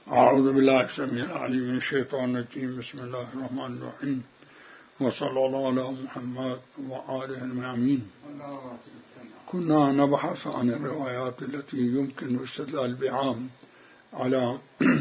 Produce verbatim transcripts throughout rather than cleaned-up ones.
أعوذ بالله السميع العليم من الشيطان الرجيم. بسم الله الرحمن الرحيم، وصلى الله على محمد وآله الميامين. كنا نبحث عن الروايات التي يمكن الاستدلال بها على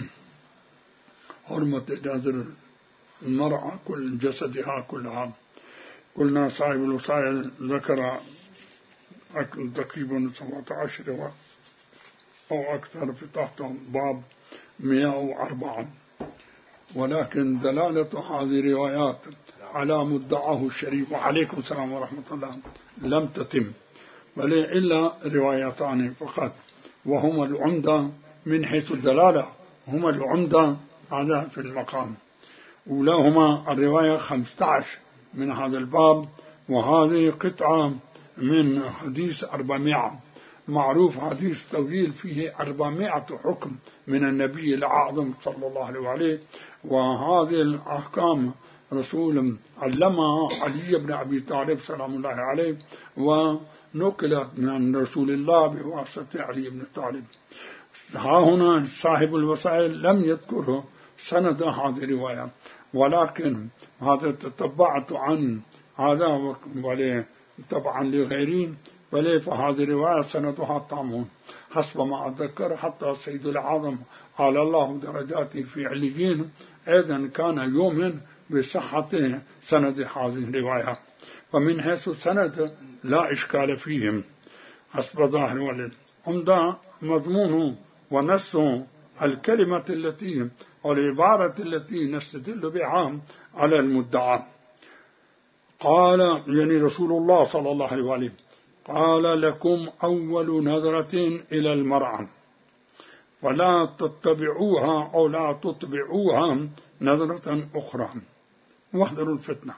حرمة نذر المرأة كل جسدها كلها. قلنا صاحب الوسائل ذكر تقريبا سبعة عشر أو أكثر في تحت باب مئة وأربعة، ولكن دلالة هذه الروايات على مدعاه الشريف وعليكم السلام ورحمة الله لم تتم، بل إلا روايتان فقط، وهما العمدة من حيث الدلالة، هما العمدة هذا في المقام. أولاهما الرواية خمسة عشر من هذا الباب، وهذه قطعة من حديث أربعمائة. معروف حديث طويل فيه أربعمائة حكم من النبي الأعظم صلى الله عليه وآله، وهذه الأحكام رسول علمها علي بن أبي طالب سلام الله عليه، ونقلت من رسول الله بواسطة علي بن طالب. ها هنا صاحب الوسائل لم يذكره سند هذه الرواية، ولكن هذا تتبعت عن هذا طبعا لغيرين، بل فهذه الرواية سندها تام حسب ما أتذكر. حتى السيد الأعظم على الله درجاته في عليين أيضا كان يؤمن بصحة سند هذه الرواية، ومن حيث السند لا إشكال فيهم حسب ظاهر الولد. عمدا مضمون ونص الكلمة التي أو العبارة التي نستدل بها على المدعى. قال يعني رسول الله صلى الله عليه وآله قال: لكم أول نظرة إلى المرأة ولا تتبعوها أو لا تتبعوها نظرة أخرى واحذروا الفتنة.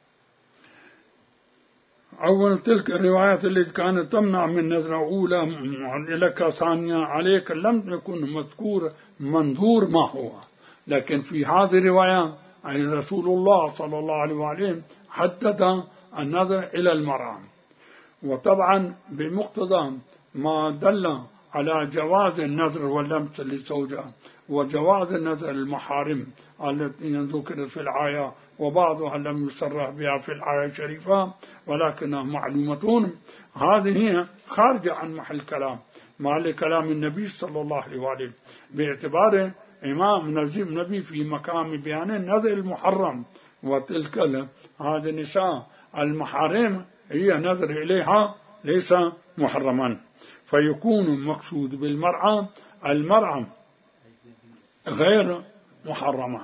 أول تلك الروايات التي كانت تمنع من نظرة أولى لك ثانية عليك لم يكن مذكور منظور ما هو، لكن في هذه الرواية أي رسول الله صلى الله عليه وآله حدد النظر إلى المرأة، وطبعا بمقتضى ما دل على جواز النظر واللمس للزوجة وجواز النظر المحارم التي ذكرت في الآية، وبعضها لم يصرح بها في الآية الشريفة ولكنها معلومة. هذه خارجة عن محل كلام محل كلام النبي صلى الله عليه وآله، باعتبار إمام نزيم نبي في مقام بيان النظر المحرم، وتلك هذه النساء المحارم هي نظر إليها ليس محرما، فيكون مقصود بالمرأة المرأة غير محرمة.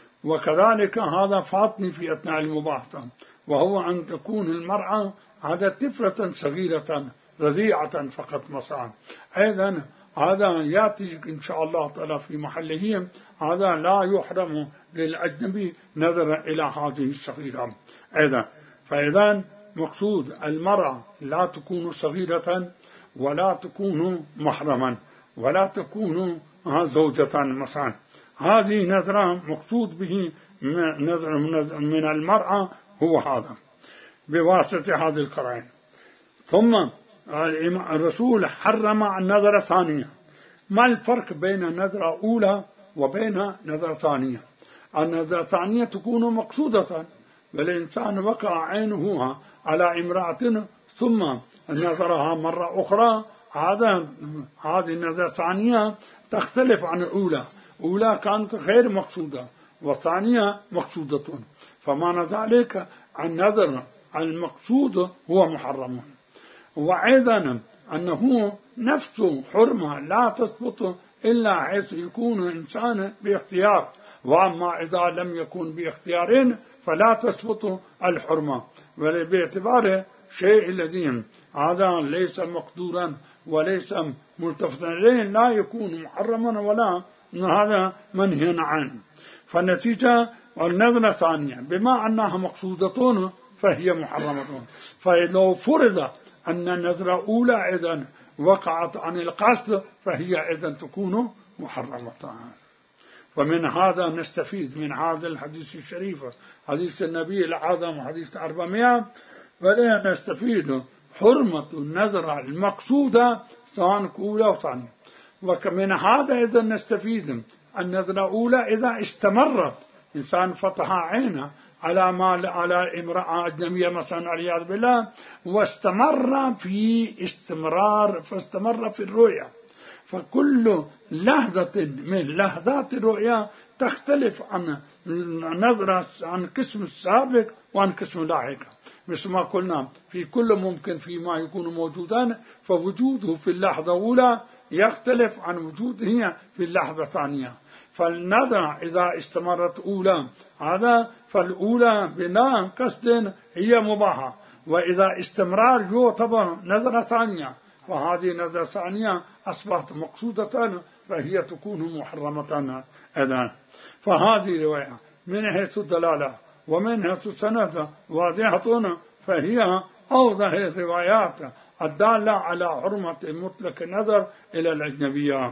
وكذلك هذا فاتني في أثناء المباحثة، وهو أن تكون المرأة هذا طفلة صغيرة رضيعة فقط مثلا، أيضا هذا يأتي إن شاء الله تعالى في محله. هذا لا يحرم للأجنبي نظر إلى هذه الصغيرة أيضا. فإذا مقصود المرأة لا تكون صغيرة ولا تكون محرما ولا تكون زوجة مثلا. هذه نظرة مقصود به نظر من المرأة هو هذا بواسطة هذه القرائن. ثم الرسول حرم النظرة الثانية. ما الفرق بين النظرة أولى وبين نظرة ثانية؟ النظرة الثانية تكون مقصودة، والإنسان وقع عينه على امرأة ثم نظرها مرة أخرى، هذا هذه النظرة الثانية تختلف عن الأولى. أولى كانت غير مقصودة والثانية مقصودة، فمعنى ذلك النظر المقصود هو محرم. وأيضا أنه نفس حرمة لا تثبت إلا حيث يكون إنسان باختيار، وأما إذا لم يكن باختيار فلا تثبت الحرمة، باعتبار شيء الذي هذا ليس مقدورا وليس ملتفتا إليه لا يكون محرما ولا هذا منهي عنه. فالنتيجة النظرة الثانية بما أنها مقصودة فهي محرمة. فلو فرض أن النظرة أولى إذن وقعت عن القصد فهي إذن تكون محرمة. ومن هذا نستفيد من هذا الحديث الشريف حديث النبي الأعظم حديث أربعمائة، ولا نستفيد حرمة النظرة المقصودة سواء أولى أو ثانية. ومن هذا إذن نستفيد النظرة الأولى إذا استمرت إنسان فتح عينه على ما على امرأة أجنبية مثلا والعياذ بالله، واستمر في استمرار فاستمر في الرؤيا، فكل لحظة من لحظات الرؤيا تختلف عن نظرة عن القسم السابق وعن القسم اللاحق. مثل ما قلنا في كل ممكن فيما يكون موجودا فوجوده في اللحظة الأولى يختلف عن وجوده في اللحظة الثانية. فالنظرة إذا استمرت أولى هذا فالأولى بلا قصد هي مباحة، وإذا استمرار يعتبر نظرة ثانية، وهذه نظرة ثانية أصبحت مقصودة فهي تكون محرمة أيضا. فهذه رواية من حيث الدلالة ومن حيث السند واضحة، فهي أوضح الروايات الدالة على حرمة مطلق النظر إلى الأجنبية.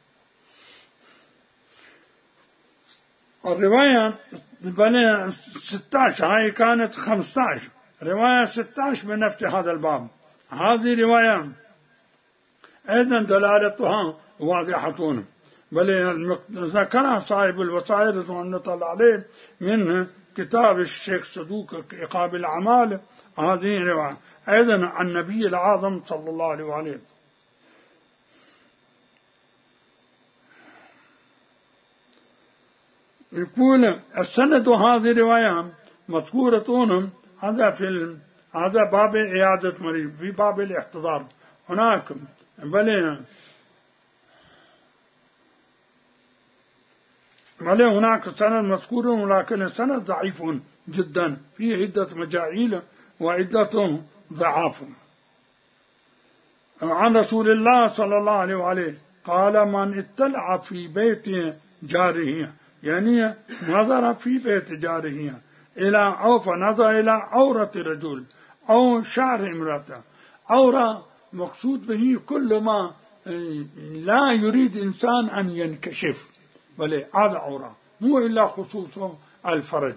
الرواية ستة عشر هاي كانت خمسة عشر، رواية ستة عشر من نفس هذا الباب. هذه رواية أيضا دلالتها واضحة، بل ذكرها صاحب الوصايا رضوان الله عليه من كتاب الشيخ صدوق عقاب الأعمال. هذه رواية أيضا عن النبي العظم صلى الله عليه وسلم. يقول السند هذه رواية مذكورة هذا في هذا باب عيادة مريض، في باب الاحتضار هناك، بل بل هناك سند مذكور ولكن السند ضعيف جدا، فيه عدة مجاعيل وعدة ضعاف. عن رسول الله صلى الله عليه وآله قال من اطلع في بيت جاره، يعني نظر في بيت جاره إلى أو فنظر إلى عورة رجل أو شعر امرأة. عورة مقصود به كل ما لا يريد إنسان أن ينكشف، بل هذا عورة، مو إلا خصوص الفرج.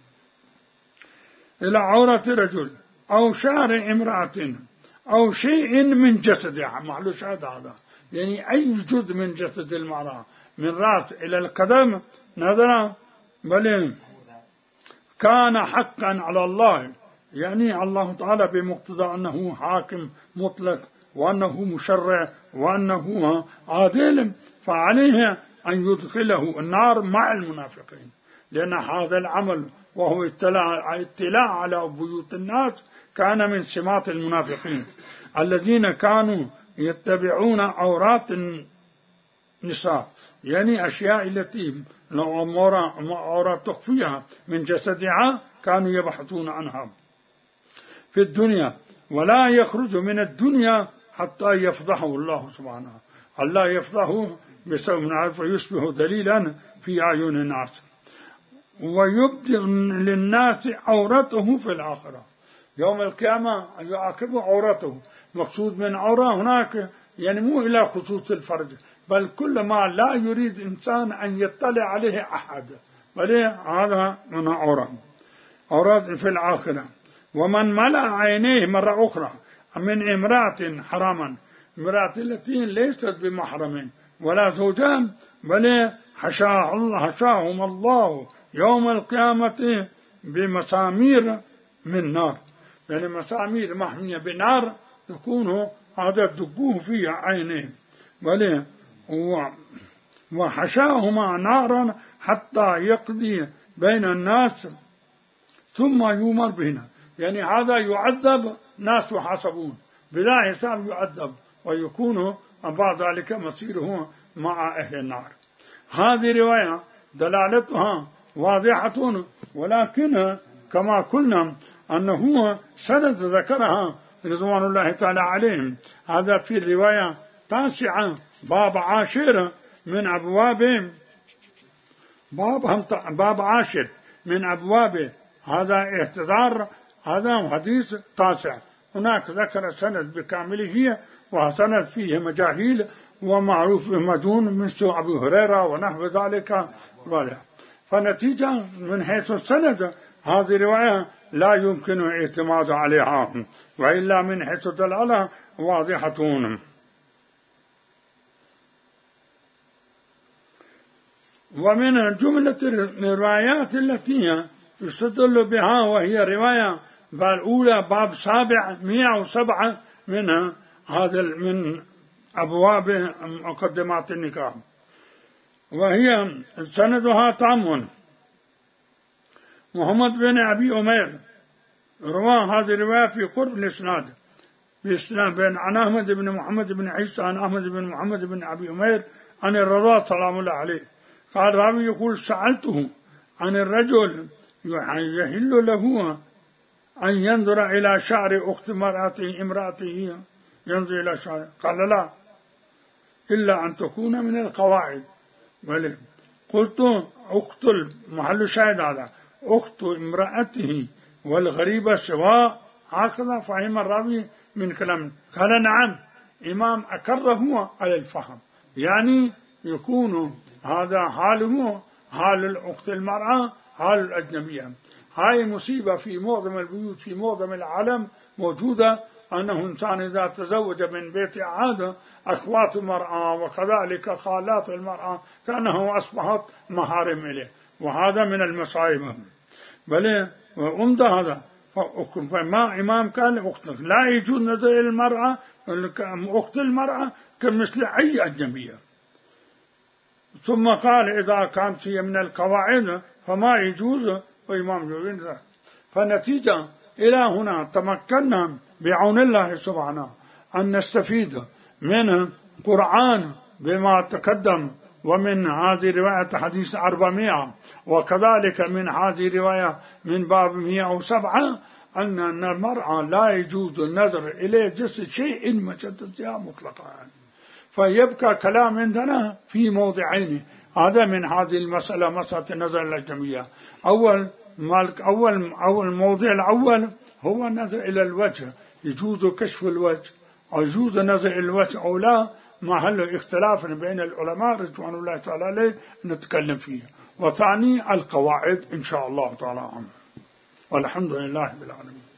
إلى عورة رجل أو شعر امرأة أو شيء من جسدها، معلوش هذا يعني أي جزء من جسد المرأة من رأس إلى القدم نظرا، بل كان حقا على الله، يعني الله تعالى بمقتضى أنه حاكم مطلق وأنه مشرع وأنه عادل، فعليه أن يدخله النار مع المنافقين، لأن هذا العمل وهو اطلاع, اطلاع على بيوت الناس كان من سمات المنافقين الذين كانوا يتبعون عورات النساء، يعني أشياء التي عورات تخفيها من جسدها كانوا يبحثون عنها في الدنيا، ولا يخرج من الدنيا حتى يفضحه الله سبحانه، الله يفضحه بسبب فيصبح ذليلا في أعين الناس، ويبدي للناس عورته في الآخرة يوم القيامة يعاقب عورته. مقصود من عورة هناك يعني مو إلى خصوص الفرج، بل كل ما لا يريد إنسان أن يطلع عليه أحد، بل هذا من عورة عورات في الآخرة. ومن ملأ عينيه مرة أخرى من امرأة حراما، امرأة التي ليست بمحرم ولا زوجان، بل حشاهم الله يوم القيامة بمسامير من نار، يعني مسامير محمية بنار يكون هذا دقوه في عينيه، بل وحشاهما نارا حتى يقضي بين الناس ثم يؤمر بهنا، يعني هذا يعذب ناس وحاسبون بلا حساب يعذب، ويكون بعد ذلك مصيره مع أهل النار. هذه رواية دلالتها واضحة، ولكن كما قلنا أنه سند ذكرها رضوان الله تعالى عليهم، هذا في الرواية تاسعة باب عاشر من أبواب باب باب عاشر من أبواب هذا اعتذار، هذا حديث تاسع. هناك ذكر سند بكامله وسند فيه مجاهيل ومعروف مدون مثل أبي هريرة ونحو ذلك، فنتيجة من حيث السند هذه رواية لا يمكن الاعتماد عليها، وإلا من حيث الدلالة واضحة. ومن جملة الروايات التي يستدل بها وهي رواية الأولى باب سابع مئة وسبعة منها هذا من أبواب مقدمات النكاح، وهي سندها تام. محمد بن أبي أمير روى هذه الرواية في قرب الإسناد بإسناد بين عن أحمد بن محمد بن عيسى عن أحمد بن محمد بن أبي أمير عن الرضا سلام الله عليه قال راوي يقول سألته عن الرجل يحل له أن ينظر إلى شعر أخت مرأته امرأته ينظر إلى شعر، قال لا إلا أن تكون من القواعد. قلت أخت محل شاهد هذا أخت امرأته والغريبة سواء، هكذا فهم الراوي من كلام. قال نعم، إمام أكره على الفهم، يعني يكون هذا حاله حال الأخت المرأة حال الأجنبية. هاي مصيبة في معظم البيوت في معظم العالم موجودة، أنه إنسان إذا تزوج من بيت عادة أخوات المرأة وكذلك خالات المرأة كأنه أصبحت محارم إليه، وهذا من المصائب. بل وأمضى هذا فما إمام قال أختك لا يجوز نظر المرأة أخت المرأة كمثل أي أجنبية. ثم قال إذا كانت هي من القواعد فما يجوز وإمام جوين. فنتيجة إلى هنا تمكنا بعون الله سبحانه أن نستفيد من القرآن بما تقدم، ومن هذه رواية حديث أربعمائة، وكذلك من هذه رواية من باب مئة وسبعة أن المرأة لا يجوز النظر إليه جسد شيء مشددها مطلقا. فيبقى كلام عندنا في موضعين، هذا من هذه المسألة مسألة النظر الأجنبية. أول أول أول موضع الأول هو النظر إلى الوجه، يجوز كشف الوجه أو يجوز النظر إلى الوجه أو لا، محل اختلاف بين العلماء رضوان الله تعالى عليه نتكلم فيه. وثاني القواعد إن شاء الله تعالى، والحمد لله بالعالمين.